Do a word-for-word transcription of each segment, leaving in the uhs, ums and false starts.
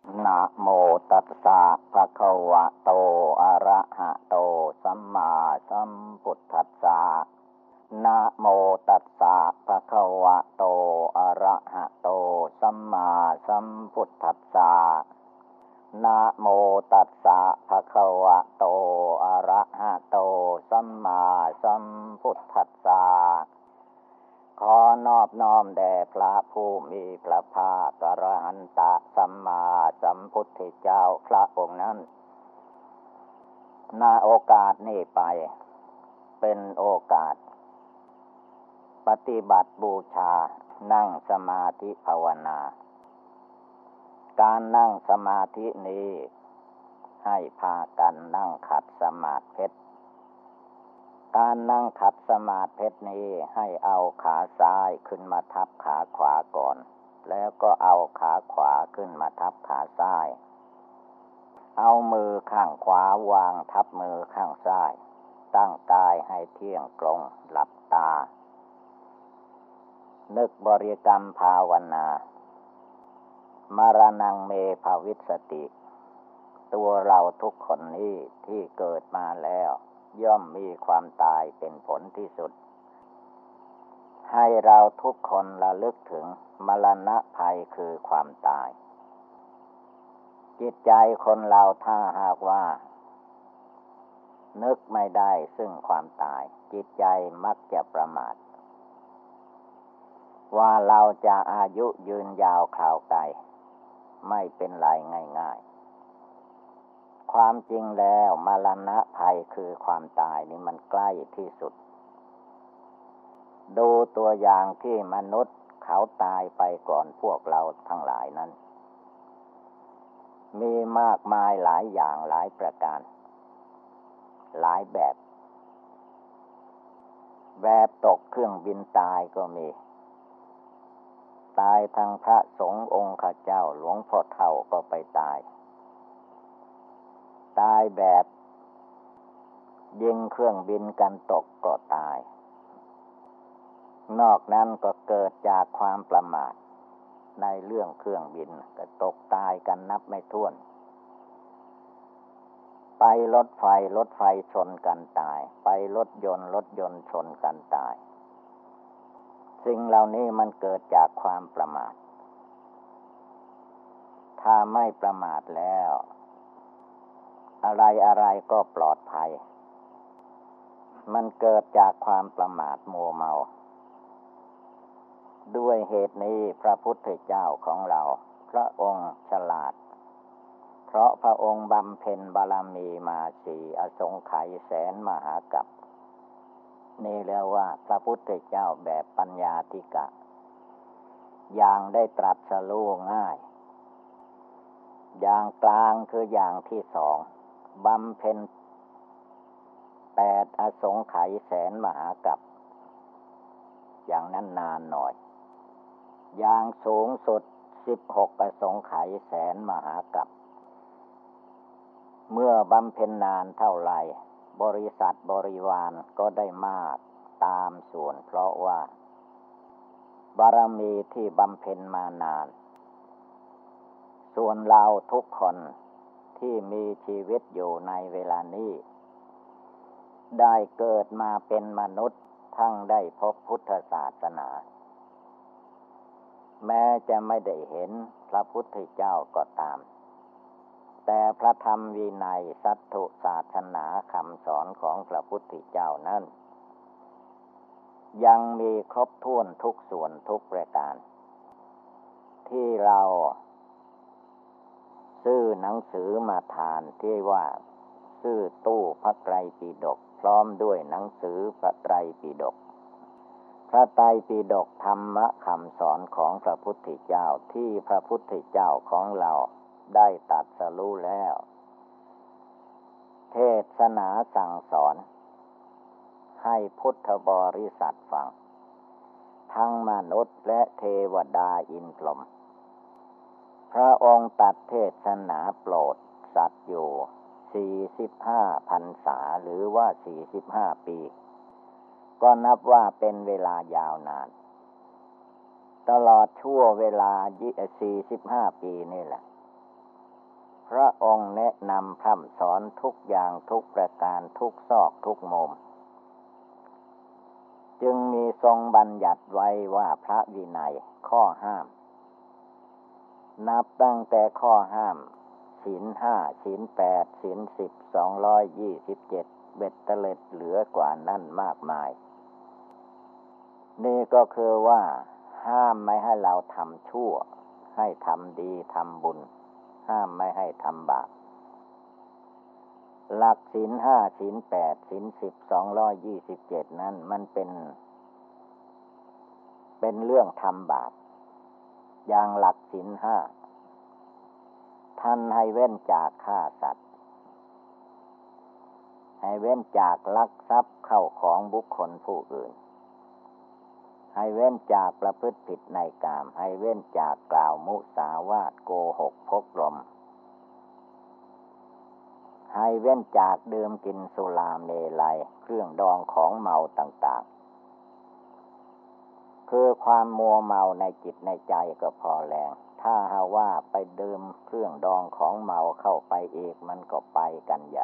นะโมตัสสะภะคะวะโตอะระหะโตสัมมาสัมพุทธัสสะนะโมตัสสะภะคะวะโตอะระหะโตสัมมาสัมพุทธัสสะนะโมตัสสะภะคะวะโตอะระหะโตสัมมาสัมพุทธัสสะขอนอบน้อมแด่พระผู้มีพระภาคอรหันตสัมมาสัมพุทธเจ้าพระองค์นั้นณโอกาสนี้ไปเป็นโอกาสปฏิบัติบูชานั่งสมาธิภาวนาการนั่งสมาธินี้ให้พากันนั่งขัดสมาธิการนั่งขัดสมาธินี้ให้เอาขาซ้ายขึ้นมาทับขาขวาก่อนแล้วก็เอาขาขวาขึ้นมาทับขาซ้ายเอามือข้างขวาวางทับมือข้างซ้ายตั้งกายให้เที่ยงตรงหลับตานึกบริกรรมภาวนามรณังเมภวิสสติตัวเราทุกคนนี้ที่เกิดมาแล้วย่อมมีความตายเป็นผลที่สุดให้เราทุกคนระลึกถึงมรณะภัยคือความตายจิตใจคนเราถ้าหากว่านึกไม่ได้ซึ่งความตายจิตใจมักจะประมาทว่าเราจะอายุยืนยาวคราวไกลไม่เป็นไรง่ายๆความจริงแล้วมรณะภัยคือความตายนี่มันใกล้ที่สุดดูตัวอย่างที่มนุษย์เขาตายไปก่อนพวกเราทั้งหลายนั้นมีมากมายหลายอย่างหลายประการหลายแบบแบบตกเครื่องบินตายก็มีตายทางพระสงฆ์องค์ข้าเจ้าหลวงพ่อเฒ่าก็ไปตายตายแบบยิงเครื่องบินกันตกก็ตายนอกนั้นก็เกิดจากความประมาทในเรื่องเครื่องบินก็ตกตายกันนับไม่ถ้วนไปรถไฟรถไฟชนกันตายไปรถยนต์รถยนต์ชนกันตายสิ่งเหล่านี้มันเกิดจากความประมาทถ้าไม่ประมาทแล้วอะไรอะไรก็ปลอดภัยมันเกิดจากความประมาทมัวเมาด้วยเหตุนี้พระพุทธเจ้าของเราพระองค์ฉลาดเพราะพระองค์บำเพ็ญบารมีมาสี่อสงไขยแสนมหากัปนี่เรียกว่าพระพุทธเจ้าแบบปัญญาธิกะอย่างได้ตรัสรู้ง่ายอย่างกลางคืออย่างที่สองบำเพ็ญแปดอสงไขยแสนมหากัปอย่างนั้นนานหน่อยอย่างสูงสุดสิบหกอสงไขยแสนมหากัปเมื่อบำเพ็ญนานเท่าไรบริษัทบริวารก็ได้มากตามส่วนเพราะว่าบารมีที่บำเพ็ญมานานส่วนเราทุกคนที่มีชีวิตอยู่ในเวลานี้ได้เกิดมาเป็นมนุษย์ทั้งได้พบพุทธศาสนาแม้จะไม่ได้เห็นพระพุทธเจ้าก็ตามแต่พระธรรมวินัยสัทธุศาสนาคำสอนของพระพุทธเจ้านั้นยังมีครบถ้วนทุกส่วนทุกประการที่เราซื้อหนังสือมาทานที่ว่าซื้อตู้พระไตรปิฎกพร้อมด้วยหนังสือพระไตรปิฎกพระไตรปิฎกธรรมะคำสอนของพระพุทธเจ้าที่พระพุทธเจ้าของเราได้ตรัสรู้แล้วเทศนาสั่งสอนให้พุทธบริษัทฟังทั้งมนุษย์และเทวดาอินพรหมพระองค์ตรัสเทศนาโปรดสัตว์อยู่สี่สิบห้าพรรษาหรือว่าสี่สิบห้าปีก็นับว่าเป็นเวลายาวนานตลอดชั่วเวลาสี่สิบห้าปีนี่แหละพระองค์แนะนำพร่ำสอนทุกอย่างทุกประการทุกซอกทุกมุมจึงมีทรงบัญญัติไว้ว่าพระวินัยข้อห้ามนับตั้งแต่ข้อห้ามศีลห้าศีลแปดศีลสิบสองร้อยยี่สิบเจ็ดเบ็ดเตล็ดเหลือกว่านั้นมากมายนี่ก็คือว่าห้ามไม่ให้เราทำชั่วให้ทำดีทำบุญห้ามไม่ให้ทำบาปหลักศีลห้าศีลแปดศีลสิบสองร้อยยี่สิบเจ็ดนั้นมันเป็นเป็นเรื่องทำบาปอย่างหลักศีลห้าท่านให้เว้นจากฆ่าสัตว์ให้เว้นจากลักทรัพย์เข้าของบุคคลผู้อื่นให้เว้นจากประพฤติผิดในกามให้เว้นจากกล่าวมุสาวาทโกหกพกลมให้เว้นจากดื่มกินสุราเมลัยเครื่องดองของเมาต่างๆคือความมัวเมาในจิตในใจก็พอแรงถ้าหาว่าไปดื่มเครื่องดองของเมาเข้าไปอีกมันก็ไปกันใหญ่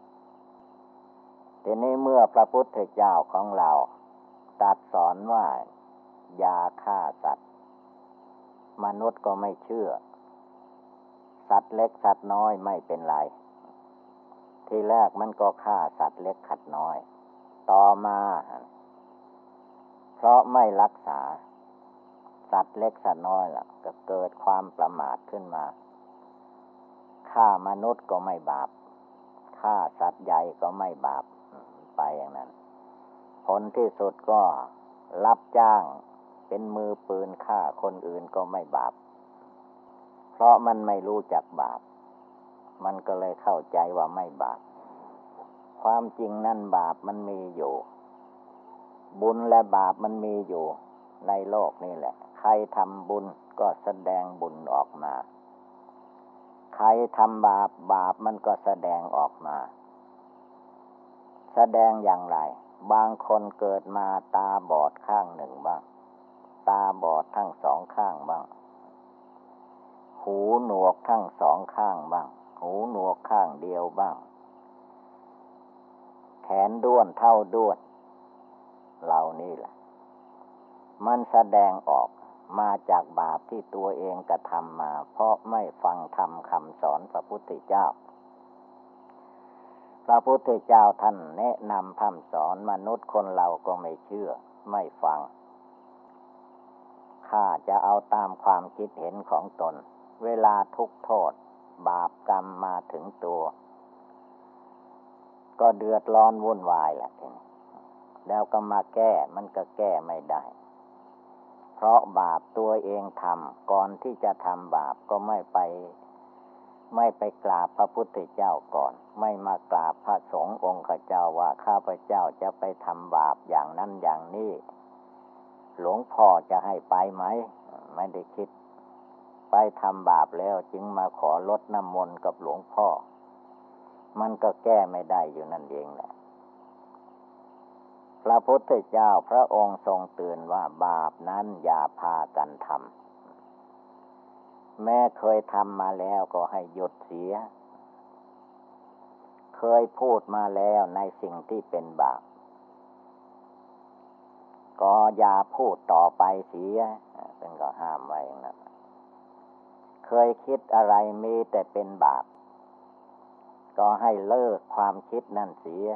ทีนี้เมื่อพระพุทธเจ้าของเราตรัสสอนว่าอย่าฆ่าสัตว์มนุษย์ก็ไม่เชื่อสัตว์เล็กสัตว์น้อยไม่เป็นไรทีแรกมันก็ฆ่าสัตว์เล็กสัตว์น้อยต่อมาเพราะไม่รักษาสัตว์เล็กสัตว์น้อยล่ะก็เกิดความประมาทขึ้นมาฆ่ามนุษย์ก็ไม่บาปฆ่าสัตว์ใหญ่ก็ไม่บาปไปอย่างนั้นผลที่สุดก็รับจ้างเป็นมือปืนฆ่าคนอื่นก็ไม่บาปเพราะมันไม่รู้จักบาปมันก็เลยเข้าใจว่าไม่บาปความจริงนั่นบาปมันมีอยู่บุญและบาปมันมีอยู่ในโลกนี่แหละใครทำบุญก็แสดงบุญออกมาใครทำบาปบาปมันก็แสดงออกมาแสดงอย่างไรบางคนเกิดมาตาบอดข้างหนึ่งบ้างตาบอดทั้งสองข้างบ้างหูหนวกทั้งสองข้างบ้างหูหนวกข้างเดียวบ้างแขนด้วนเท่าด้วนเหล่านี้แหละมันแสดงออกมาจากบาปที่ตัวเองกระทำมาเพราะไม่ฟังธรรมคำสอนพระพุทธเจ้าพระพุทธเจ้าท่านแนะนำคำสอนมนุษย์คนเราก็ไม่เชื่อไม่ฟังข้าจะเอาตามความคิดเห็นของตนเวลาทุกข์โทษบาปกรรมมาถึงตัวก็เดือดร้อนวุ่นวายแหละทีนี้แล้วก็มาแก้มันก็แก้ไม่ได้เพราะบาปตัวเองทำก่อนที่จะทำบาปก็ไม่ไปไม่ไปกราบพระพุทธเจ้าก่อนไม่มากราบพระสงฆ์องค์เจ้าว่าข้าพเจ้าจะไปทำบาปอย่างนั้นอย่างนี้หลวงพ่อจะให้ไปไหมไม่ได้คิดไปทำบาปแล้วจึงมาขอลดน้ำมนต์กับหลวงพ่อมันก็แก้ไม่ได้อยู่นั่นเองแหละพระพุทธเจ้าพระองค์ทรงเตือนว่าบาปนั้นอย่าพากันทำแม้เคยทำมาแล้วก็ให้หยุดเสียเคยพูดมาแล้วในสิ่งที่เป็นบาปก็อย่าพูดต่อไปเสียเป็นก็ห้ามไว้อย่างนั้นเคยคิดอะไรมีแต่เป็นบาปก็ให้เลิกความคิดนั่นเสีย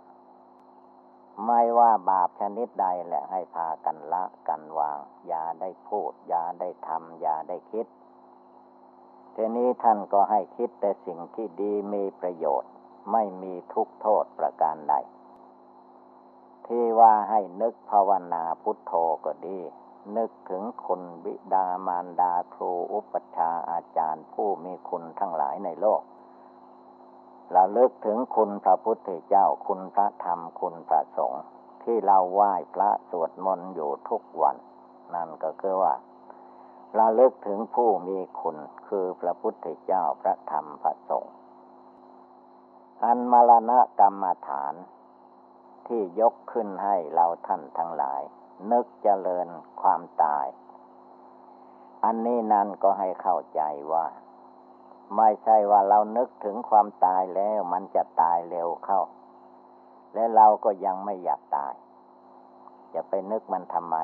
ไม่ว่าบาปชนิดใดแหละให้พากันละกันวางอย่าได้พูดอย่าได้ทำอย่าได้คิดทีนี้ท่านก็ให้คิดแต่สิ่งที่ดีมีประโยชน์ไม่มีทุกข์โทษประการใดที่ว่าให้นึกภาวนาพุทโธก็ดีนึกถึงคุณบิดามารดาครูอุปัชฌาย์อาจารย์ผู้มีคุณทั้งหลายในโลกเราเลิกถึงคุณพระพุทธเจ้าคุณพระธรรมคุณพระสงฆ์ที่เราไหว้พระสวดมนต์อยู่ทุกวันนั่นก็คือว่าเราเลิกถึงผู้มีคุณคือพระพุทธเจ้าพระธรรมพระสงฆ์อันมรณะกรรมฐานที่ยกขึ้นให้เราท่านทั้งหลายนึกเจริญความตายอันนี้นั่นก็ให้เข้าใจว่าไม่ใช่ว่าเรานึกถึงความตายแล้วมันจะตายเร็วเข้าและเราก็ยังไม่อยากตายจะไปนึกมันทำไม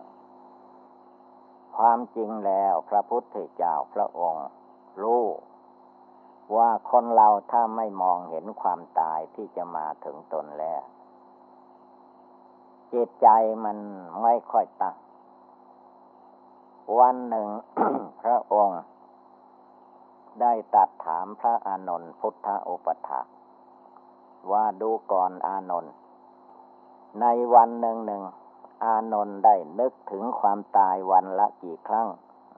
ความจริงแล้วพระพุทธเจ้าพระองค์รู้ว่าคนเราถ้าไม่มองเห็นความตายที่จะมาถึงตนแล้วจิตใจมันไม่ค่อยตั้งวันหนึ่ง พระองค์ได้ตรัสถามพระอานนท์พุทธอุปถากว่าดูก่อนอานนท์ในวันหนึ่งหนึ่งอานนท์ได้นึกถึงความตายวันละกี่ครั้ง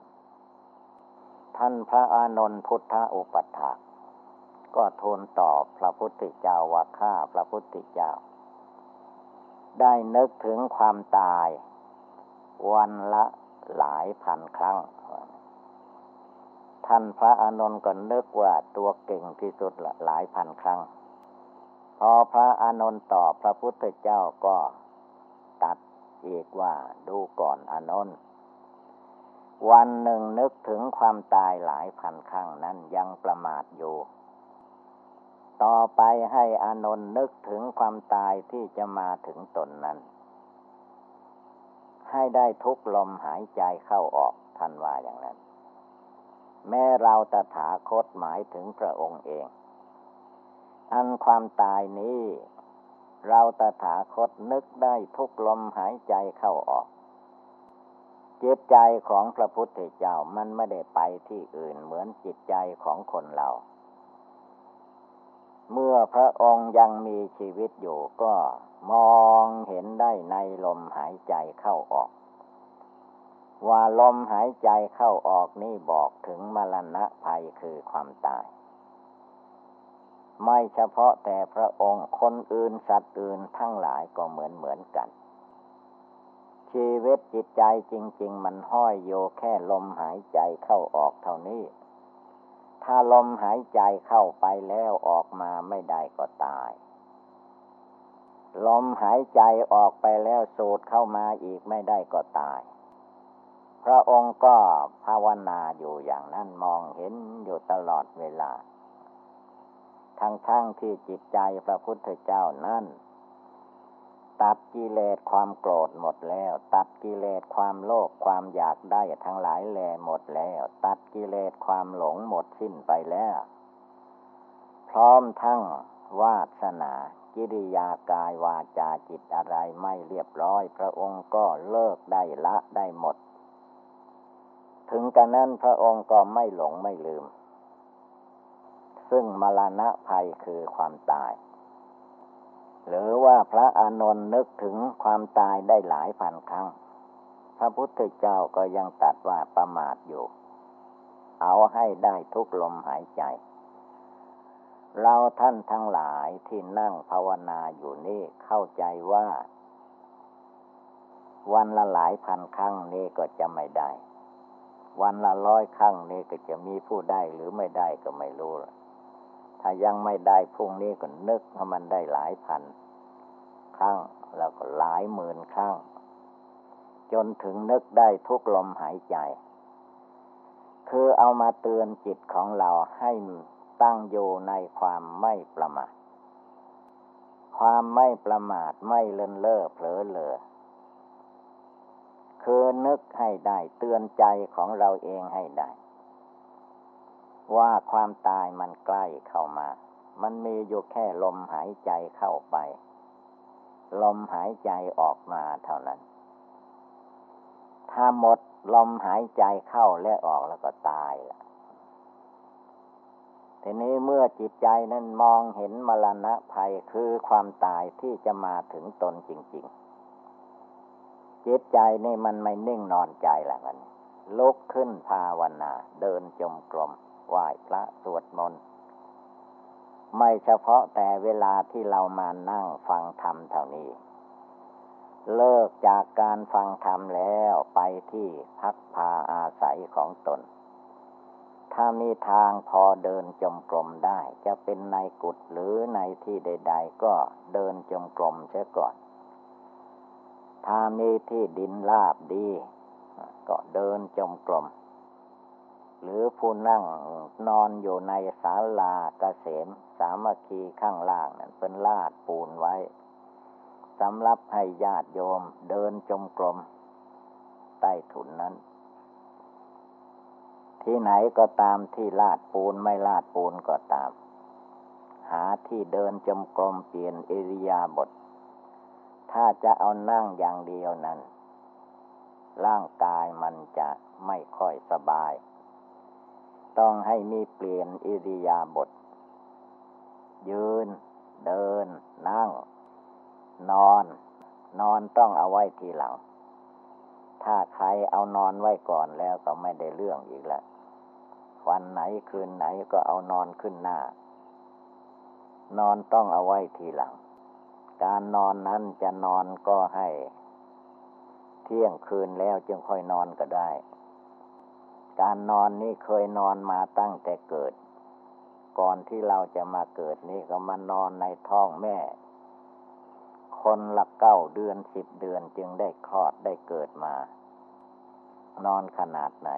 ท่านพระอานนท์พุทธอุปถากก็ทูลตอบพระพุทธเจ้าว่าข้าพระพุทธเจ้าได้นึกถึงความตายวันละหลายพันครั้งท่านพระอานนท์ก็นึกว่าตัวเก่งที่สุดละหลายพันครั้งพอพระอานนท์ตอบพระพุทธเจ้าก็ตัดอีกว่าดูก่อนอานนท์วันหนึ่งนึกถึงความตายหลายพันครั้งนั้นยังประมาทอยู่ต่อไปให้อานนท์นึกถึงความตายที่จะมาถึงตนนั้นให้ได้ทุกลมหายใจเข้าออกท่านว่าอย่างนั้นแม้เราตถาคตหมายถึงพระองค์เองอันความตายนี้เราตถาคตนึกได้ทุกลมหายใจเข้าออกจิตใจของพระพุทธเจ้ามันไม่ได้ไปที่อื่นเหมือนจิตใจของคนเราเมื่อพระองค์ยังมีชีวิตอยู่ก็มองเห็นได้ในลมหายใจเข้าออกว่าลมหายใจเข้าออกนี่บอกถึงมรณะภัยคือความตายไม่เฉพาะแต่พระองค์คนอื่นสัตว์อื่นทั้งหลายก็เหมือนเหมือนกันชีวิตจิตใจจริงๆมันห้อยโยแค่ลมหายใจเข้าออกเท่านี้ถ้าลมหายใจเข้าไปแล้วออกมาไม่ได้ก็ตายลมหายใจออกไปแล้วสูดเข้ามาอีกไม่ได้ก็ตายพระองค์ก็ภาวนาอยู่อย่างนั้นมองเห็นอยู่ตลอดเวลาทั้งๆที่จิตใจพระพุทธเจ้านั้นตัดกิเลสความโกรธหมดแล้วตัดกิเลสความโลภความอยากได้ทั้งหลายแลหมดแล้วตัดกิเลสความหลงหมดสิ้นไปแล้วพร้อมทั้งวาสนากิริยากายวาจาจิตอะไรไม่เรียบร้อยพระองค์ก็เลิกได้ละได้หมดถึงกระนั้นพระองค์ก็ไม่หลงไม่ลืมซึ่งมรณะภัยคือความตายหรือว่าพระอานนท์นึกถึงความตายได้หลายพันครั้งพระพุทธเจ้าก็ยังตรัสว่าประมาทอยู่เอาให้ได้ทุกลมหายใจเราท่านทั้งหลายที่นั่งภาวนาอยู่นี่เข้าใจว่าวันละหลายพันครั้งนี้ก็จะไม่ได้วันละร้อยครั้งนี้ก็จะมีผู้ได้หรือไม่ได้ก็ไม่รู้ถ้ายังไม่ได้พรุ่งนี้ก็นึกว่ามันได้หลายพันครั้งแล้วก็หลายหมื่นครั้งจนถึงนึกได้ทุกลมหายใจคือเอามาเตือนจิตของเราให้ตั้งอยู่ในความไม่ประมาทความไม่ประมาทไม่เลินเล่อเผลอเล่อคือนึกให้ได้เตือนใจของเราเองให้ได้ว่าความตายมันใกล้เข้ามามันมีอยู่แค่ลมหายใจเข้าไปลมหายใจออกมาเท่านั้นถ้าหมดลมหายใจเข้าและออกแล้วก็ตายละทีนี้เมื่อจิตใจนั้นมองเห็นมรณะภัยคือความตายที่จะมาถึงตนจริงๆจิตใจนี่มันไม่นิ่งนอนใจละมันลุกขึ้นภาวนาเดินจงกรมไหว้พระสวดมนต์ไม่เฉพาะแต่เวลาที่เรามานั่งฟังธรรมเท่านี้เลิกจากการฟังธรรมแล้วไปที่พักพาอาศัยของตนถ้ามีทางพอเดินจงกรมได้จะเป็นในกุฏิหรือในที่ใดๆก็เดินจงกรมเสียก่อนถ้ามีที่ดินราบดีก็เดินจงกรมหรือผู้นั่งนอนอยู่ในศาลาเกษมสามัคคีข้างล่างนั่นเป็นลาดปูนไว้สำหรับให้ญาติโยมเดินจงกรมใต้ถุนนั้นที่ไหนก็ตามที่ลาดปูนไม่ลาดปูนก็ตามหาที่เดินจงกรมเปลี่ยนอิริยาบถถ้าจะเอานั่งอย่างเดียวนั้นร่างกายมันจะไม่ค่อยสบายต้องให้มีเปลี่ยนอิริยาบถยืนเดินนั่งนอนนอนต้องเอาไว้ทีหลังถ้าใครเอานอนไว้ก่อนแล้วก็ไม่ได้เรื่องอีกแล้ววันไหนคืนไหนก็เอานอนขึ้นหน้านอนต้องเอาไว้ทีหลังการนอนนั้นจะนอนก็ให้เที่ยงคืนแล้วจึงค่อยนอนก็ได้การนอนนี่เคยนอนมาตั้งแต่เกิดก่อนที่เราจะมาเกิดนี่ก็มานอนในท้องแม่คนละเก้าเดือนสิบเดือนจึงได้คลอดได้เกิดมานอนขนาดไหน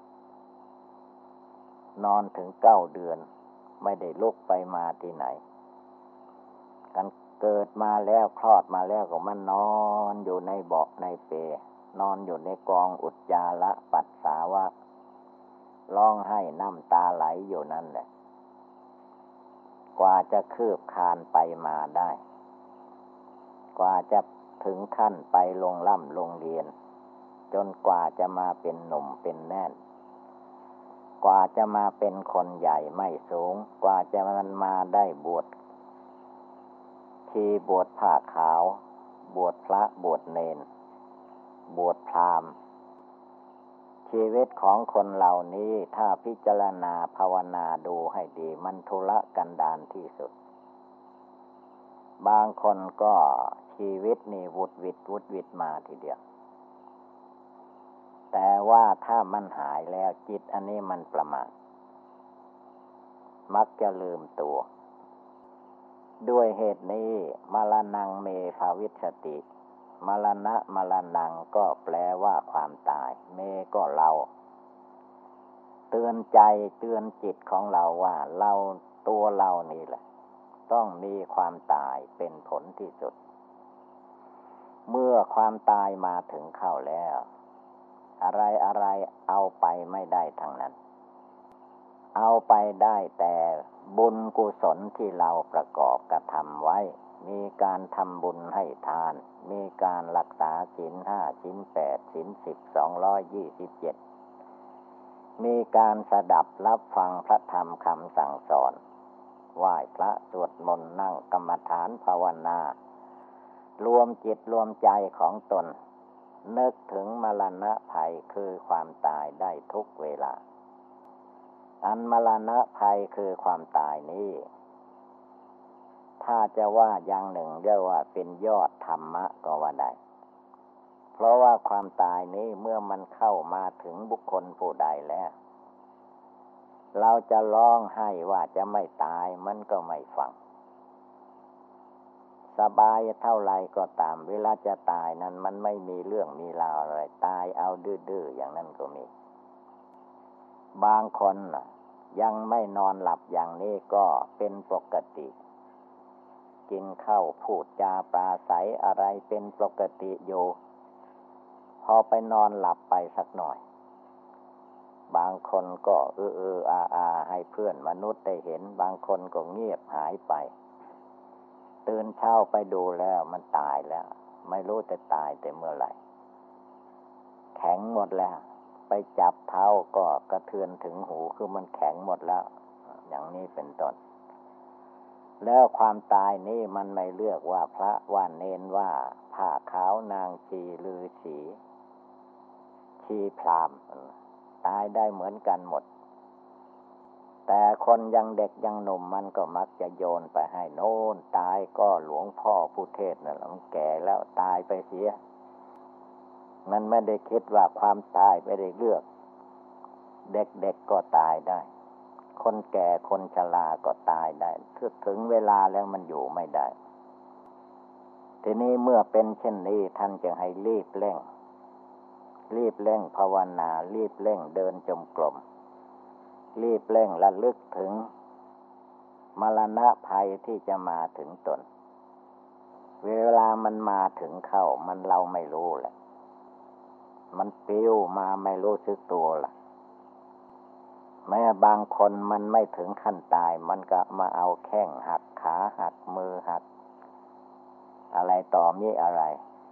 นอนถึงเก้าเดือนไม่ได้ลุกไปมาที่ไหนกันเกิดมาแล้วคลอดมาแล้วก็มานอนอยู่ในเบาะในเปลนอนอยู่ในกองอุจจาระปัสสาวะร้องไห้น้ำตาไหลอยู่นั่นแหละกว่าจะคืบคลานไปมาได้กว่าจะถึงขั้นไปลงล่ำลงเรียนจนกว่าจะมาเป็นหนุ่มเป็นแน่นกว่าจะมาเป็นคนใหญ่ไม่สูงกว่าจะมันมาได้บวชชีบวชผ้าขาวบวชพระบวชเนนบวชพราหมณ์ชีวิตของคนเหล่านี้ถ้าพิจารณาภาวนาดูให้ดีมันทุรกันดารที่สุดบางคนก็ชีวิตนี่วุดวิดวุดวิดมาทีเดียวแต่ว่าถ้ามันหายแล้วจิตอันนี้มันประมาทมักจะลืมตัวด้วยเหตุนี้มรณังเมภาวิสสติมรณะมรณังก็แปลว่าความตายเมก็เราเตือนใจเตือนจิตของเราว่าเราตัวเรานี่แหละต้องมีความตายเป็นผลที่สุดเมื่อความตายมาถึงเข้าแล้วอะไรอะไรเอาไปไม่ได้ทั้งนั้นเอาไปได้แต่บุญกุศลที่เราประกอบกระทำไว้มีการทำบุญให้ทานมีการรักษาศีลห้าศีลแปดศีลสิบสองร้อยยี่สิบเจ็ดมีการสดับรับฟังพระธรรมคำสั่งสอนไหว้พระสวดมนต์นั่งกรรมฐานภาวนารวมจิตรวมใจของตนนึกถึงมรณะภัยคือความตายได้ทุกเวลาอันมรณะภัยคือความตายนี้ถ้าจะว่าอย่างหนึ่งเรียกว่าเป็นยอดธรรมะก็ว่าได้เพราะว่าความตายนี้เมื่อมันเข้ามาถึงบุคคลผู้ใดแล้วเราจะร้องไห้ว่าจะไม่ตายมันก็ไม่ฟังสบายเท่าไรก็ตามเวลาจะตายนั้นมันไม่มีเรื่องมีราวอะไรตายเอาดื้อๆอย่างนั้นก็มีบางคนยังไม่นอนหลับอย่างนี้ก็เป็นปกติกินข้าวพูดจาปราศัยอะไรเป็นปกติอยู่พอไปนอนหลับไปสักหน่อยบางคนก็เออเอออาอาให้เพื่อนมนุษย์ได้เห็นบางคนก็เงียบหายไปตื่นเช้าไปดูแล้วมันตายแล้วไม่รู้จะตายแต่เมื่อไหร่แข็งหมดแล้วไปจับเท้าก็กระเทือนถึงหูคือมันแข็งหมดแล้วอย่างนี้เป็นต้นแล้วความตายนี่มันไม่เลือกว่าพระว่าเนนว่าผ้าขาวนางชีฤาษีชีพราหมณ์ตายได้เหมือนกันหมดแต่คนยังเด็กยังหนุ่มมันก็มักจะโยนไปให้โน่นตายก็หลวงพ่อผู้เทศน์นั่นมันแก่แล้วตายไปเสียมันไม่ได้คิดว่าความตายไม่ได้เลือกเด็กๆก็ตายได้คนแก่คนชราก็ตายได้ถึงเวลาแล้วมันอยู่ไม่ได้ทีนี้เมื่อเป็นเช่นนี้ท่านจึงให้รีบเร่งรีบเร่งภาวนารีบเร่งเดินจงกรมรีบเร่งระลึกถึงมรณะภัยที่จะมาถึงตนเวลามันมาถึงเข้ามันเราไม่รู้แหละมันปิ้วมาไม่รู้สึกตัวล่ะแม้บางคนมันไม่ถึงขั้นตายมันก็มาเอาแข้งหักขาหักมือหักอะไรต่อมีอะไร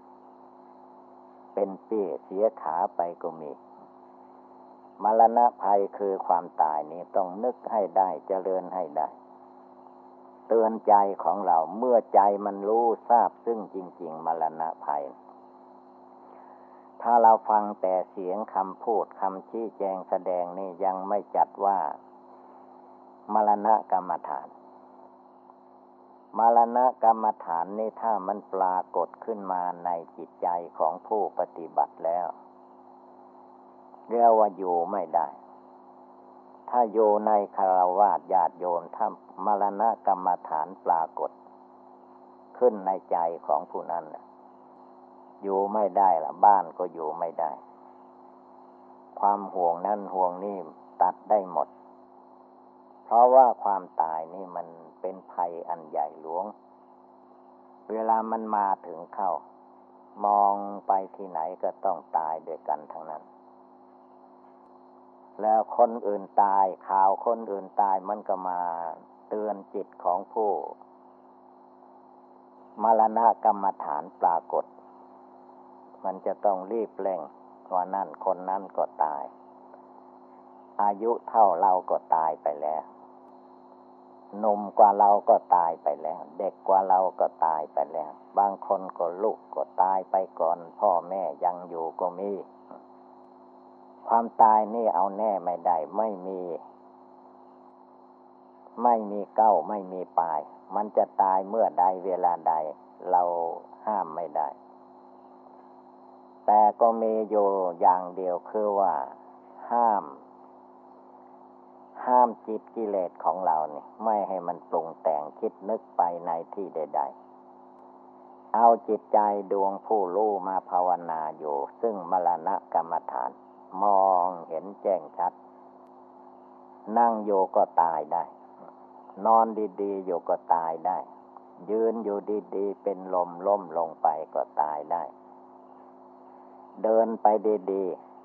เป็นเปี้ยเสียขาไปก็มีมรณะภัยคือความตายนี้ต้องนึกให้ได้เจริญให้ได้เตือนใจของเราเมื่อใจมันรู้ทราบซึ่งจริงๆมรณะภัยถ้าเราฟังแต่เสียงคำพูดคำชี้แจงแสดงนี่ยังไม่จัดว่ามรณะกรรมฐานมรณะกรรมฐานนี่ถ้ามันปรากฏขึ้นมาในจิตใจของผู้ปฏิบัติแล้วเรียกว่าอยู่ไม่ได้ถ้าอยู่ในคฤหัสถ์ญาติโยมถ้ามรณะกรรมฐานปรากฏขึ้นในใจของผู้นั้นอยู่ไม่ได้ละบ้านก็อยู่ไม่ได้ความห่วงนั่นห่วงนี่ตัดได้หมดเพราะว่าความตายนี่มันเป็นภัยอันใหญ่หลวงเวลามันมาถึงเข้ามองไปที่ไหนก็ต้องตายด้วยกันทั้งนั้นแล้วคนอื่นตายข่าวคนอื่นตายมันก็มาเตือนจิตของผู้มรณะกรรมฐานปรากฏมันจะต้องรีบเร่งว่านั่นคนนั้นก็ตายอายุเท่าเราก็ตายไปแล้วหนุ่มกว่าเราก็ตายไปแล้วเด็กกว่าเราก็ตายไปแล้วบางคนก็ลูกก็ตายไปก่อนพ่อแม่ยังอยู่ก็มีความตายนี่เอาแน่ไม่ได้ไม่มีไม่มีเก้าไม่มีปลายมันจะตายเมื่อใดเวลาใดเราห้ามไม่ได้แต่ก็มีอยู่อย่างเดียวคือว่าห้ามห้ามจิตกิเลสของเราเนี่ยไม่ให้มันปรุงแต่งคิดนึกไปในที่ใดๆเอาจิตใจดวงผู้รู้มาภาวนาอยู่ซึ่งมรณะกรรมฐานมองเห็นแจ้งชัดนั่งอยู่ก็ตายได้นอนดีๆอยู่ก็ตายได้ยืนอยู่ดีๆเป็นลมล้มลงไปก็ตายได้เดินไปดี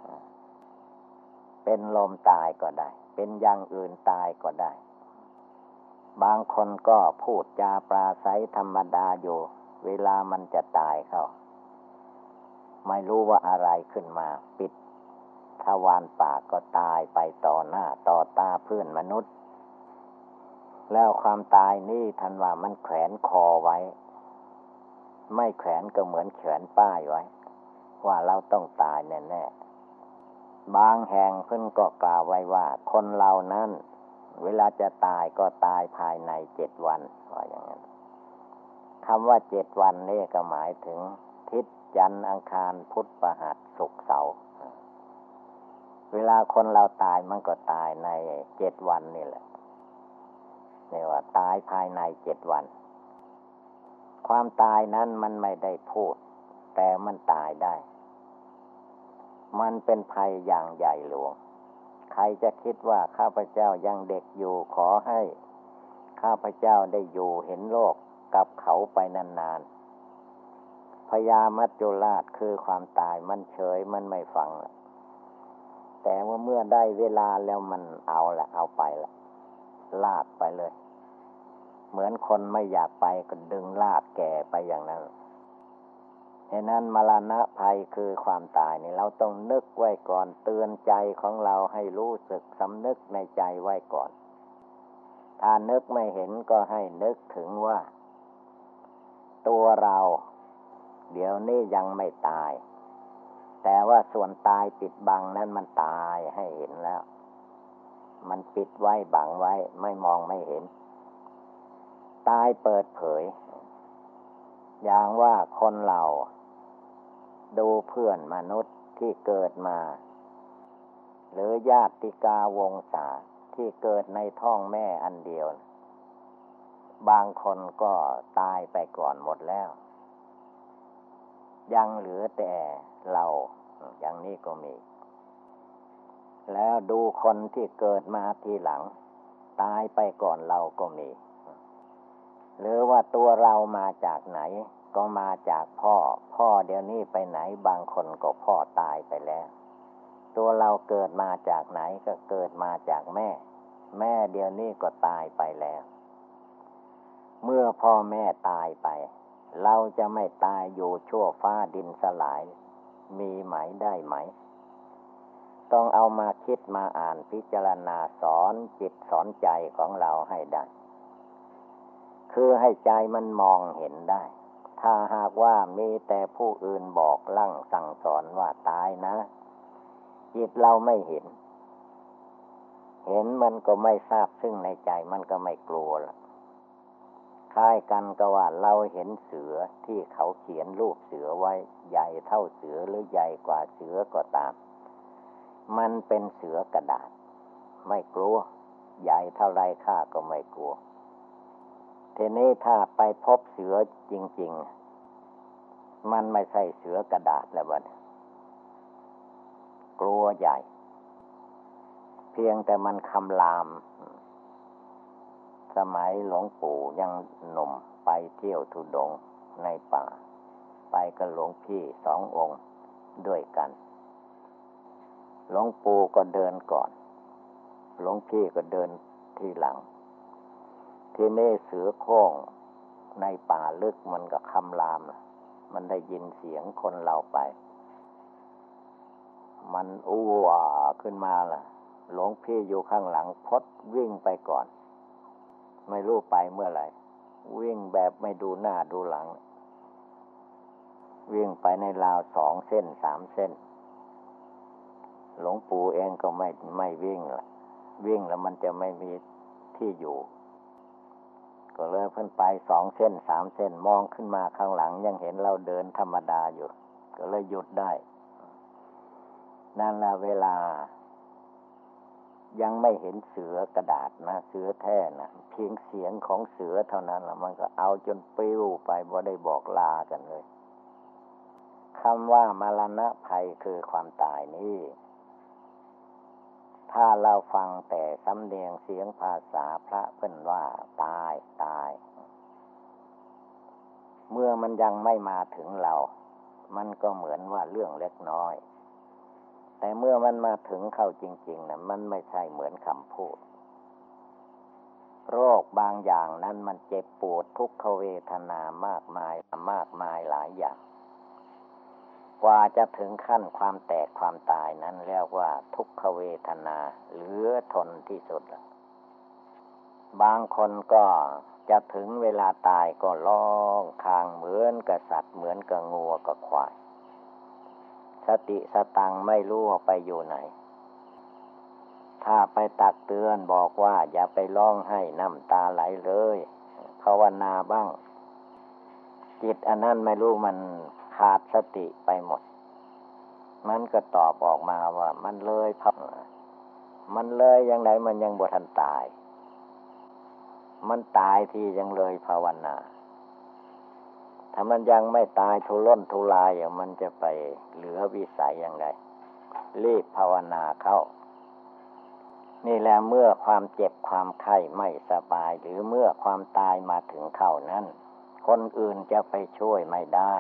ๆเป็นลมตายก็ได้เป็นอย่างอื่นตายก็ได้บางคนก็พูดจาปราศัยธรรมดาอยู่เวลามันจะตายเข้าไม่รู้ว่าอะไรขึ้นมาปิดทวารปากก็ตายไปต่อหน้าต่อตาเพื่อนมนุษย์แล้วความตายนี่ท่านว่ามันแขวนคอไว้ไม่แขวนก็เหมือนแขวนป้ายไว้ว่าเราต้องตายแน่ๆบางแห่งเพิ่นก็กล่าวไว้ว่าคนเรานั้นเวลาจะตายก็ตายภายในเจ็ดวันว่าอย่างนั้นคำว่าเจ็ดวันนี่ก็หมายถึงทิศจันทร์อังคารพุธพฤหัสศุกร์เสาร์เวลาคนเราตายมันก็ตายในเจ็ดวันนี่แหละเรียกว่าตายภายในเจ็ดวันความตายนั้นมันไม่ได้พูดแต่มันตายได้มันเป็นภัยอย่างใหญ่หลวงใครจะคิดว่าข้าพเจ้ายังเด็กอยู่ขอให้ข้าพเจ้าได้อยู่เห็นโลกกับเขาไปนานๆพญามัจจุราชคือความตายมันเฉยมันไม่ฟังแต่ว่าเมื่อได้เวลาแล้วมันเอาละเอาไปละลากไปเลยเหมือนคนไม่อยากไปก็ดึงลากแก่ไปอย่างนั้นฉะนั้นมรณะภัยคือความตายนี่เราต้องนึกไว้ก่อนเตือนใจของเราให้รู้สึกสำนึกในใจไว้ก่อนถ้านึกไม่เห็นก็ให้นึกถึงว่าตัวเราเดี๋ยวนี้ยังไม่ตายแต่ว่าส่วนตายปิดบังนั้นมันตายให้เห็นแล้วมันปิดไว้บังไว้ไม่มองไม่เห็นตายเปิดเผยอย่างว่าคนเราดูเพื่อนมนุษย์ที่เกิดมาหรือญาติกาวงศาที่เกิดในท้องแม่อันเดียวบางคนก็ตายไปก่อนหมดแล้วยังเหลือแต่เราอย่างนี้ก็มีแล้วดูคนที่เกิดมาทีหลังตายไปก่อนเราก็มีหรือว่าตัวเรามาจากไหนก็มาจากพ่อพ่อเดี๋ยวนี้ไปไหนบางคนก็พ่อตายไปแล้วตัวเราเกิดมาจากไหนก็เกิดมาจากแม่แม่เดี๋ยวนี้ก็ตายไปแล้วเมื่อพ่อแม่ตายไปเราจะไม่ตายอยู่ชั่วฟ้าดินสลายมีไหมได้ไหมต้องเอามาคิดมาอ่านพิจารณาสอนจิตสอนใจของเราให้ได้คือให้ใจมันมองเห็นได้ถ้าหากว่ามีแต่ผู้อื่นบอกลั่งสั่งสอนว่าตายนะจิตเราไม่เห็นเห็นมันก็ไม่ทราบซึ่งในใจมันก็ไม่กลัวละคล้ายกันก็ว่าเราเห็นเสือที่เขาเขียนรูปเสือไว้ใหญ่เท่าเสือหรือใหญ่กว่าเสือก็ตามมันเป็นเสือกระดาษไม่กลัวใหญ่เท่าไรข้าก็ไม่กลัวทีนี้ถ้าไปพบเสือจริงๆมันไม่ใช่เสือกระดาษแล้วบัดกลัวใหญ่เพียงแต่มันคำรามสมัยหลวงปู่ยังหนุ่มไปเที่ยวธุดงค์ในป่าไปกับหลวงพี่สององค์ด้วยกันหลวงปู่ก็เดินก่อนหลวงพี่ก็เดินทีหลังที่นี่เสือโคร่งในป่าลึกมันก็คำรามมันได้ยินเสียงคนเราไปมันอ้วขึ้นมาล่ะหลวงพี่อยู่ข้างหลังพดวิ่งไปก่อนไม่รู้ไปเมื่อไหร่วิ่งแบบไม่ดูหน้าดูหลังวิ่งไปในราวสองเส้นสามเส้นหลวงปู่เองก็ไม่ไม่วิ่งละวิ่งแล้วมันจะไม่มีที่อยู่ก็เลยเพิ่นไปสองเส้นสามเส้นมองขึ้นมาข้างหลังยังเห็นเราเดินธรรมดาอยู่ก็เลยหยุดได้นั่นละเวลายังไม่เห็นเสือกระดาษนะเสือแท้นะเพียงเสียงของเสือเท่านั้นละมันก็เอาจนปลิวไปบ่ได้บอกลากันเลยคำว่ามรณะภัยคือความตายนี่ถ้าเราฟังแต่สำเนียงเสียงภาษาพระเพิ่นว่าตายตายเมื่อมันยังไม่มาถึงเรามันก็เหมือนว่าเรื่องเล็กน้อยแต่เมื่อมันมาถึงเข้าจริงๆนะมันไม่ใช่เหมือนคำพูดโรคบางอย่างนั้นมันเจ็บปวดทุกขเวทนามากมายมากมายหลายอย่างกว่าจะถึงขั้นความแตกความตายนั้นเรียกว่าทุกขเวทนาเหลือทนที่สุดบางคนก็จะถึงเวลาตายก็ร้องครางเหมือนกับสัตว์เหมือนกับงูกับควายสติสตังไม่รู้ว่าไปอยู่ไหนถ้าไปตักเตือนบอกว่าอย่าไปร้องให้น้ำตาไหลเลยภาวนาบ้างจิตอันนั้นไม่รู้มันขาดสติไปหมดมันก็ตอบออกมาว่ามันเลยพับมันเลยยังไงมันยังบ่ทันตายมันตายที่ยังเลยภาวนาถ้ามันยังไม่ตายทุรนทุรายอย่างมันจะไปเหลือวิสัยอย่างไรรีบภาวนาเข้านี่แหละเมื่อความเจ็บความไข้ไม่สบายหรือเมื่อความตายมาถึงเข้านั้นคนอื่นจะไปช่วยไม่ได้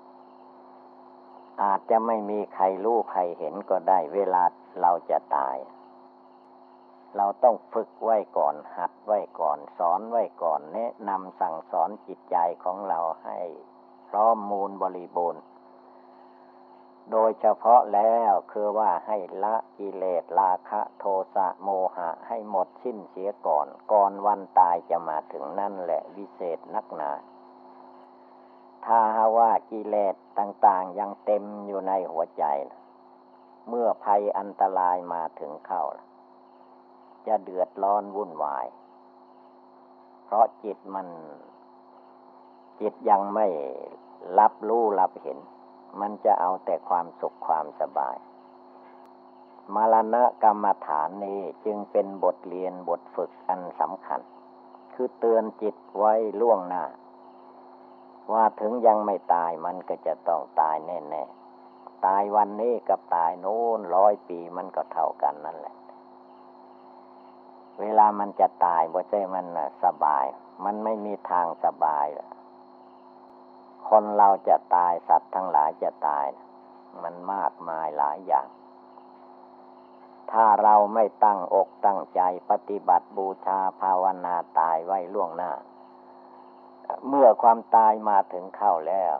อาจจะไม่มีใครรู้ใครเห็นก็ได้เวลาเราจะตายเราต้องฝึกไว้ก่อนหัดไว้ก่อนสอนไว้ก่อนแนะนำสั่งสอนจิตใจของเราให้พร้อมมูลบริบูรณ์โดยเฉพาะแล้วคือว่าให้ละกิเลสราคะโทสะโมหะให้หมดสิ้นเสียก่อนก่อนวันตายจะมาถึงนั่นแหละวิเศษนักหนาถ้าว่ากิเลสต่างๆยังเต็มอยู่ในหัวใจเมื่อภัยอันตรายมาถึงเข้าจะเดือดร้อนวุ่นวายเพราะจิตมันจิตยังไม่รับรู้รับเห็นมันจะเอาแต่ความสุขความสบายมรณะกรรมฐานนี้จึงเป็นบทเรียนบทฝึกอันสำคัญคือเตือนจิตไว้ล่วงหน้าว่าถึงยังไม่ตายมันก็จะต้องตายแน่ตายวันนี้กับตายโน้นร้อยปีมันก็เท่ากันนั่นแหละเวลามันจะตายบ่ใช่มันน่ะสบายมันไม่มีทางสบายหรอกคนเราจะตายสัตว์ทั้งหลายจะตายมันมากมายหลายอย่างถ้าเราไม่ตั้งอกตั้งใจปฏิบัติบูชาภาวนาตายไว้ล่วงหน้าเมื่อความตายมาถึงเข้าแล้ว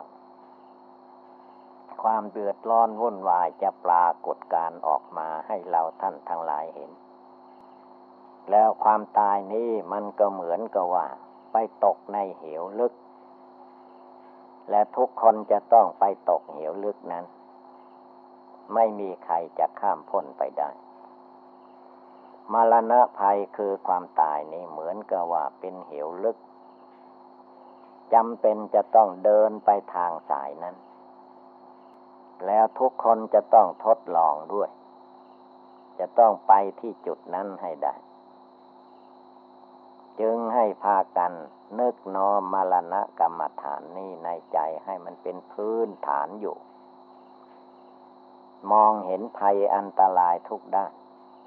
ความเดือดร้อนวุ่นวายจะปรากฏการออกมาให้เราท่านทั้งหลายเห็นแล้วความตายนี้มันก็เหมือนกับว่าไปตกในเหวลึกและทุกคนจะต้องไปตกเหวลึกนั้นไม่มีใครจะข้ามพ้นไปได้มรณะภัยคือความตายนี้เหมือนกับว่าเป็นเหวลึกจำเป็นจะต้องเดินไปทางสายนั้นแล้วทุกคนจะต้องทดลองด้วยจะต้องไปที่จุดนั้นให้ได้จึงให้พากันนึกน้อมมรณะกรรมฐานนี้ในใจให้มันเป็นพื้นฐานอยู่มองเห็นภัยอันตรายทุกด้าน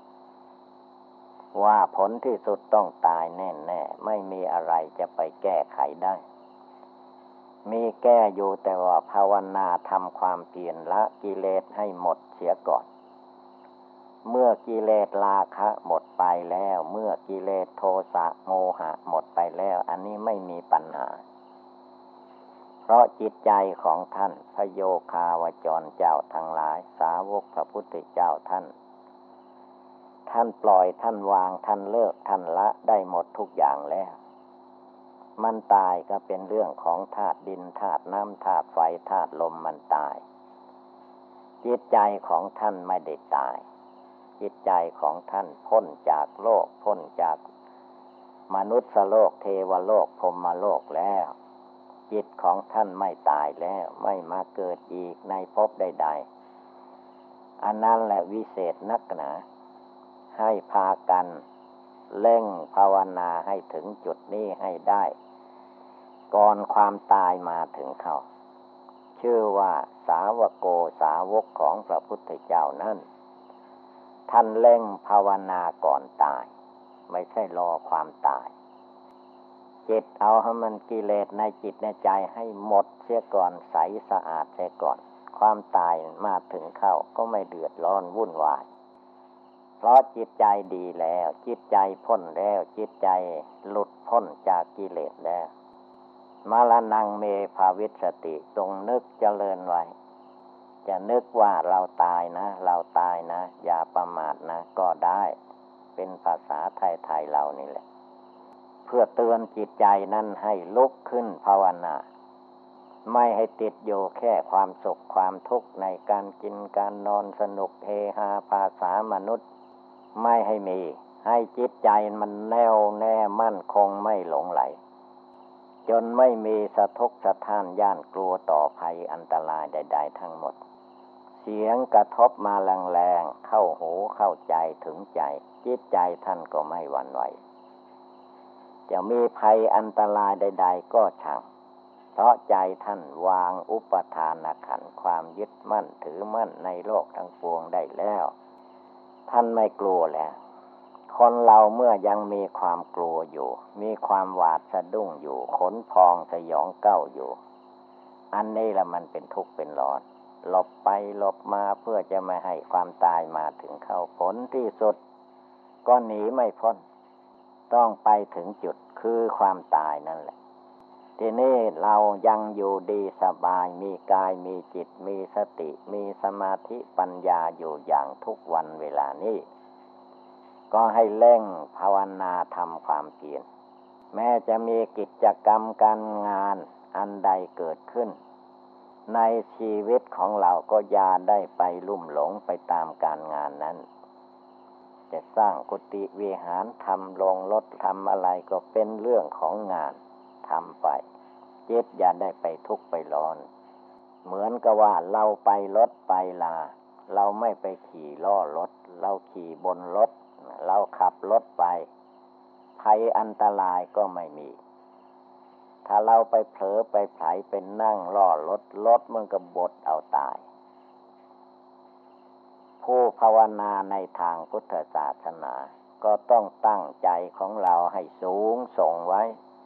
ว่าผลที่สุดต้องตายแน่ๆไม่มีอะไรจะไปแก้ไขได้มีแก้อยู่แต่ว่าภาวนาทำความเพียรละกิเลสให้หมดเสียก่อนเมื่อกิเลสราคะหมดไปแล้วเมื่อกิเลสโทสะโมหะหมดไปแล้วอันนี้ไม่มีปัญหาเพราะจิตใจของท่านพระโยคาวจรเจ้าทั้งหลายสาวกพระพุทธเจ้าท่านท่านปล่อยท่านวางท่านเลิกท่านละได้หมดทุกอย่างแล้วมันตายก็เป็นเรื่องของธาตุดินธาตุน้ำธาตุไฟธาตุลมมันตายจิตใจของท่านไม่ได้ตายจิตใจของท่านพ้นจากโลกพ้นจากมนุษย์โลกเทวโลกพรหมโลกแล้วจิตของท่านไม่ตายแล้วไม่มาเกิดอีกในภพใดๆอันนั้นแหละวิเศษนักหนาให้พากันเร่งภาวนาให้ถึงจุดนี้ให้ได้ก่อนความตายมาถึงเขาชื่อว่าสาวโกสาวกของพระพุทธเจ้านั้นท่านเร่งภาวนาก่อนตายไม่ใช่รอความตายจิตเอาให้มันกิเลสในจิตในใจให้หมดเสียก่อนใสสะอาดเสียก่อนความตายมาถึงเข้าก็ไม่เดือดร้อนวุ่นวายเพราะจิตใจดีแล้วจิตใจพ้นแล้วจิตใจหลุดพ้นจากกิเลสแล้วมรณังเมภาวิสติจงนึกเจริญไว้จะนึกว่าเราตายนะเราตายนะอย่าประมาทนะก็ได้เป็นภาษาไทยๆเรานี่แหละเพื่อเตือนจิตใจนั้นให้ลุกขึ้นภาวนาไม่ให้ติดอยู่แค่ความสุขความทุกข์ในการกินการนอนสนุกเฮฮาภาษามนุษย์ไม่ให้มีให้จิตใจมันแน่วแน่มั่นคงไม่หลงไหลจนไม่มีสะทกสะท้านย่านกลัวต่อภัยอันตรายใดๆทั้งหมดเสียงกระทบมาแรงๆเข้าหูเข้าใจถึงใจจิตใจท่านก็ไม่หวั่นไหวจะมีภัยอันตรายใดๆก็ช่างเพราะใจท่านวางอุปทานขันธ์ความยึดมั่นถือมั่นในโลกทั้งปวงได้แล้วท่านไม่กลัวแล้วคนเราเมื่อยังมีความกลัวอยู่มีความหวาดสะดุ้งอยู่ขนพองสยองเก้าอยู่อันนี้ละมันเป็นทุกข์เป็นร้อนหลบไปหลบมาเพื่อจะไม่ให้ความตายมาถึงเข้าผลที่สุดก็หนีไม่พ้นต้องไปถึงจุดคือความตายนั่นแหละทีนี้เรายังอยู่ดีสบายมีกายมีจิตมีสติมีสมาธิปัญญาอยู่อย่างทุกวันเวลานี้ก็ให้เร่งภาวนาทำความเพียรแม้จะมีกิจกรรมการงานอันใดเกิดขึ้นในชีวิตของเราก็อย่าได้ไปลุ่มหลงไปตามการงานนั้นจะสร้างกุฏิวิหารทำโรงรถทำอะไรก็เป็นเรื่องของงานทำไปจิตอย่าได้ไปทุกข์ไปร้อนเหมือนกับว่าเราไปรถไปลาเราไม่ไปขี่ล้อรถเราขี่บนรถเราขับรถไปภัยอันตรายก็ไม่มีถ้าเราไปเผลอไปไผลเป็นนั่งล้อรถรถมันก็บดเอาตายผู้ภาวนาในทางพุทธศาสนาก็ต้องตั้งใจของเราให้สูงส่งไว้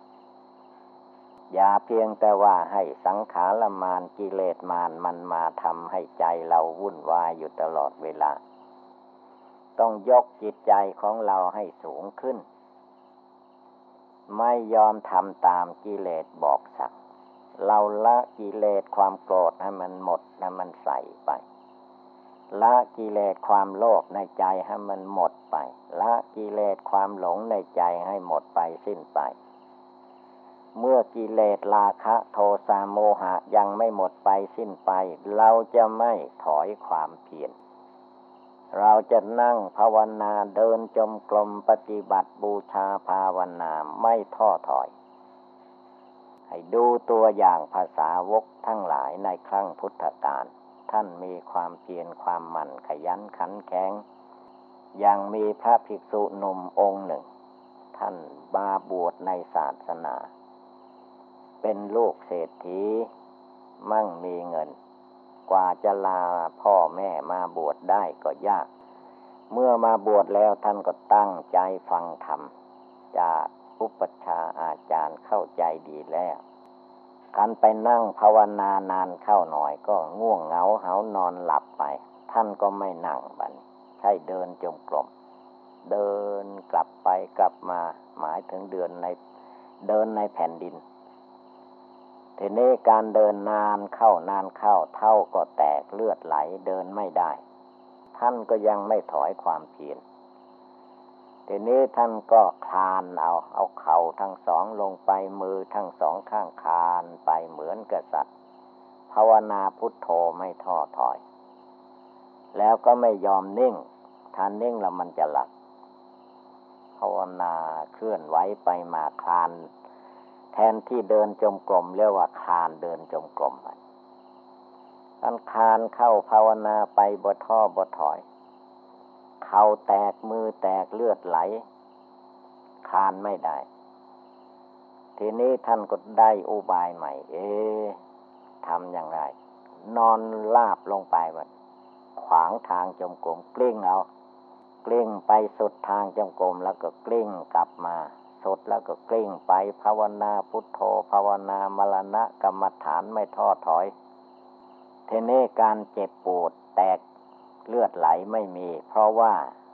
อย่าเพียงแต่ว่าให้สังขารมารกิเลสมารมันมาทำให้ใจเราวุ่นวายอยู่ตลอดเวลาต้องยกจิตใจของเราให้สูงขึ้นไม่ยอมทำตามกิเลสบอกสั่งเราละกิเลสความโกรธให้มันหมดให้มันใส่ไปละกิเลสความโลภในใจให้มันหมดไปละกิเลสความหลงในใจให้หมดไปสิ้นไปเมื่อกิเลสราคะโทสะโมหะยังไม่หมดไปสิ้นไปเราจะไม่ถอยความเพียรเราจะนั่งภาวนาเดินจงกรมปฏิบัติบูชาภาวนาไม่ท้อถอยให้ดูตัวอย่างภาษาวกทั้งหลายในครั้งพุทธกาลท่านมีความเพียรความหมั่นขยันขันแข็งยังมีพระภิกษุหนุ่มองค์หนึ่งท่านมาบวชในศาสนาเป็นลูกเศรษฐีมั่งมีเงินกว่าจะลาพ่อแม่มาบวชได้ก็ยากเมื่อมาบวชแล้วท่านก็ตั้งใจฟังธรรมจากอุปัชฌาย์อาจารย์เข้าใจดีแล้วการไปนั่งภาวนานานเข้าหน่อยก็ง่วงเหงาหาวนอนหลับไปท่านก็ไม่นั่งบัดนี้ใช้เดินจงกรมเดินกลับไปกลับมาหมายถึงเดินในเดินในแผ่นดินทีนี้การเดินนานเข้านานเข้าเท้าก็แตกเลือดไหลเดินไม่ได้ท่านก็ยังไม่ถอยความเพียรทีนี้ท่านก็คลานเอาเอาเข่าทั้งสองลงไปมือทั้งสองข้างคลานไปเหมือนกษัตริย์ภาวนาพุทโธไม่ท้อถอยแล้วก็ไม่ยอมนิ่งถ้านิ่งแล้วมันจะหลับภาวนาเคลื่อนไหวไปมาคลานแทนที่เดินจงกรมเรียกว่าคลานเดินจงกรมท่านคลานเข้าภาวนาไปบ่ท้อบ่ถอยเข่าแตกมือแตกเลือดไหลคลานไม่ได้ทีนี้ท่านก็ได้อุบายใหม่เอ๊ะทำอย่างไรนอนราบลงไปมันขวางทางจงกรมกลิ้งเอากลิ้งไปสุดทางจงกรมแล้วก็กลิ้งกลับมาสุดแล้วก็กลิ้งไปภาวนาพุทโธภาวนามรณะกรรมฐานไม่ท้อถอยทีนี้การเจ็บปวดแตกเลือดไหลไม่มีเพราะว่า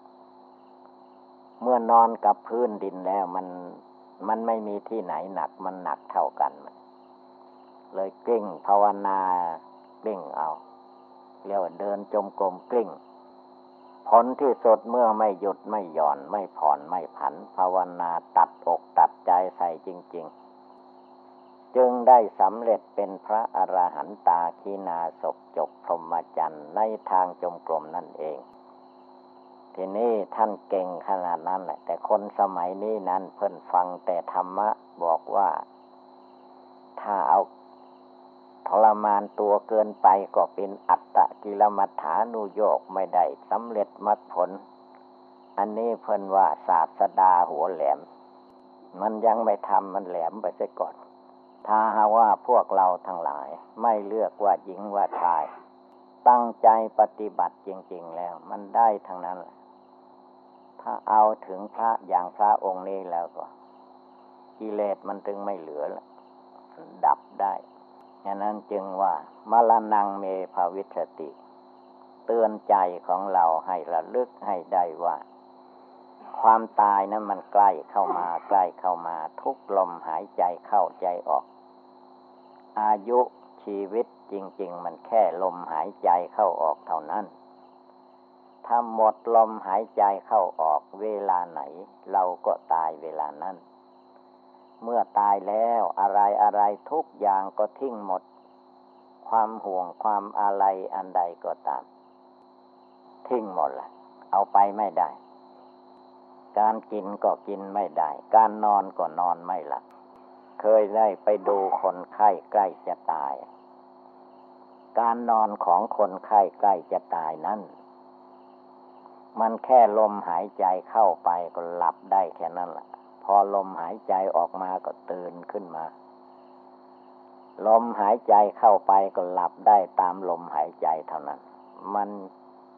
เมื่อนอนกับพื้นดินแล้วมันมันไม่มีที่ไหนหนักมันหนักเท่ากันมันเลยกลิ้งภาวนากลิ้งเอาเรียกว่าเดินจมกรมกลิ้งผลที่สุดเมื่อไม่หยุดไม่หย่อนไม่ผ่อนไม่ผันภาวนาตัดอกตัดใจใส่จริงๆจึงได้สำเร็จเป็นพระอรหันตาขีณาสพจบพรหมจรรย์ในทางจงกรมนั่นเองทีนี้ท่านเก่งขนาดนั้นแหละแต่คนสมัยนี้นั้นเพิ่นฟังแต่ธรรมะบอกว่าถ้าเอาทรมานตัวเกินไปก็เป็นอัตตกิลมัฏฐานุโยคไม่ได้สำเร็จมรรคผลอันนี้เพิ่นว่าศาสดาหัวแหลมมันยังไม่ทำมันแหลมไปเสียก่อนถ้าหากว่าพวกเราทั้งหลายไม่เลือกว่าหญิงว่าชายตั้งใจปฏิบัติจริงๆแล้วมันได้ทั้งนั้นแหละถ้าเอาถึงพระอย่างพระองค์นี้แล้วก็กิเลสมันถึงไม่เหลือแล้วดับได้ฉะนั้นจึงว่ามรณังเมภวิสสติเตือนใจของเราให้ระลึกให้ได้ว่าความตายนั้นมันใกล้เข้ามาใกล้เข้ามาทุกลมหายใจเข้าใจออกอายุชีวิตจริงๆมันแค่ลมหายใจเข้าออกเท่านั้นถ้าหมดลมหายใจเข้าออกเวลาไหนเราก็ตายเวลานั้นเมื่อตายแล้วอะไรอะไรทุกอย่างก็ทิ้งหมดความห่วงความอะไรอันใดก็ตามทิ้งหมดละเอาไปไม่ได้การกินก็กินไม่ได้การนอนก็นอนไม่หลับเคยได้ไปดูคนไข้ใกล้จะตายการนอนของคนไข้ใกล้จะตายนั้นมันแค่ลมหายใจเข้าไปก็หลับได้แค่นั้นแหละพอลมหายใจออกมาก็ตื่นขึ้นมาลมหายใจเข้าไปก็หลับได้ตามลมหายใจเท่านั้นมัน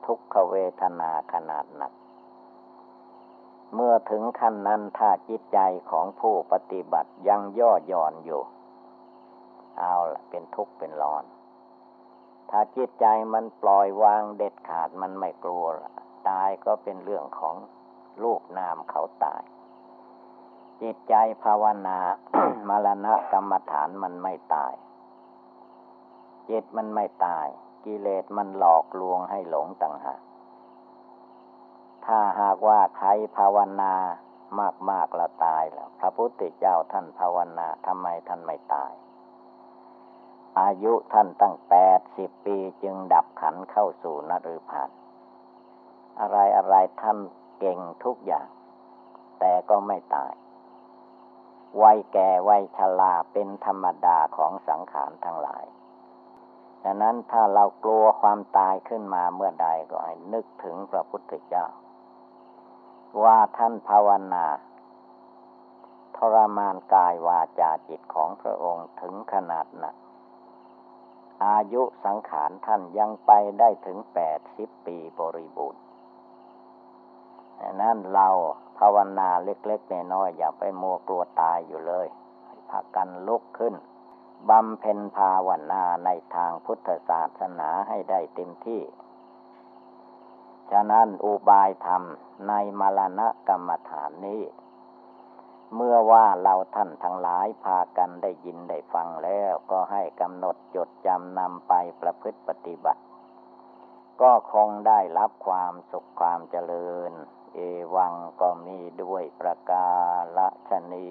ทุกขเวทนาขนาดหนักเมื่อถึงขั้นนั้นถ้าจิตใจของผู้ปฏิบัติยังย่อหย่อนอยู่เอาล่ะเป็นทุกข์เป็นร้อนถ้าจิตใจมันปล่อยวางเด็ดขาดมันไม่กลัวละตายก็เป็นเรื่องของลูกนามเขาตายจิตใจภาวนา มรณะกรรมฐานมันไม่ตายจิตมันไม่ตายกิเลสมันหลอกลวงให้หลงต่างหากถ้าหากว่าใครภาวนามากๆแล้วตายแล้วพระพุทธเจ้าท่านภาวนาทำไมท่านไม่ตายอายุท่านตั้งแปดสิบปีจึงดับขันเข้าสู่นฤพานอะไรอะไรท่านเก่งทุกอย่างแต่ก็ไม่ตายวัยแก่วัยชราเป็นธรรมดาของสังขารทั้งหลายฉะนั้นถ้าเรากลัวความตายขึ้นมาเมื่อใดก็ให้นึกถึงพระพุทธเจ้าว่าท่านภาวนาทรมานกายวาจาจิตของพระองค์ถึงขนาดนั้นอายุสังขารท่านยังไปได้ถึงแปดสิบปีบริบูรณ์ฉะนั้นเราภาวนาเล็กๆน้อยๆอย่าไปมัวกลัวตายอยู่เลยให้พากันลุกขึ้นบำเพ็ญภาวนาในทางพุทธศาสนาให้ได้เต็มที่ฉะนั้นอุบายธรรมในมรณะกรรมฐานนี้เมื่อว่าเราท่านทั้งหลายพากันได้ยินได้ฟังแล้วก็ให้กำหนดจดจำนำไปประพฤติปฏิบัติก็คงได้รับความสุขความเจริญเอวังก็มีด้วยประกาศนี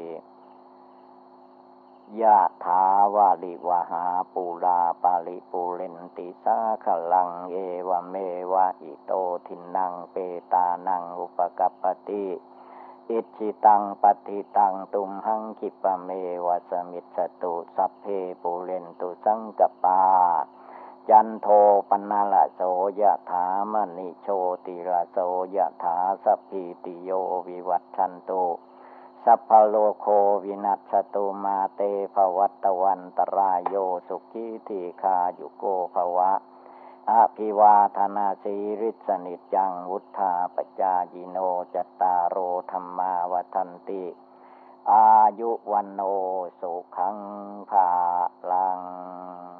ยะถาวาลิวหาปูราปาริปูเรนติสาขลังเอวเมวะอิโตทินังเปตานังอุปกัปปติอิจิตังปฏิตังตุมหังคิปะเมวะสมิจฉตุสัพเพปูเรนตุสังกปาจันโทปนะละโสยะถามณิโชติระโสยะถาสัพพิติโยวิวัตชันตุสัพพโลโควินัสสตุมาเตภวัตวันตรายโยสุขีทีคายุโกภวะอภิวาทนาสีริสนิจจังวุธาปจายิโนจตตารโอธรรมาวัฏันติอายุวันโนสุขังภาลัง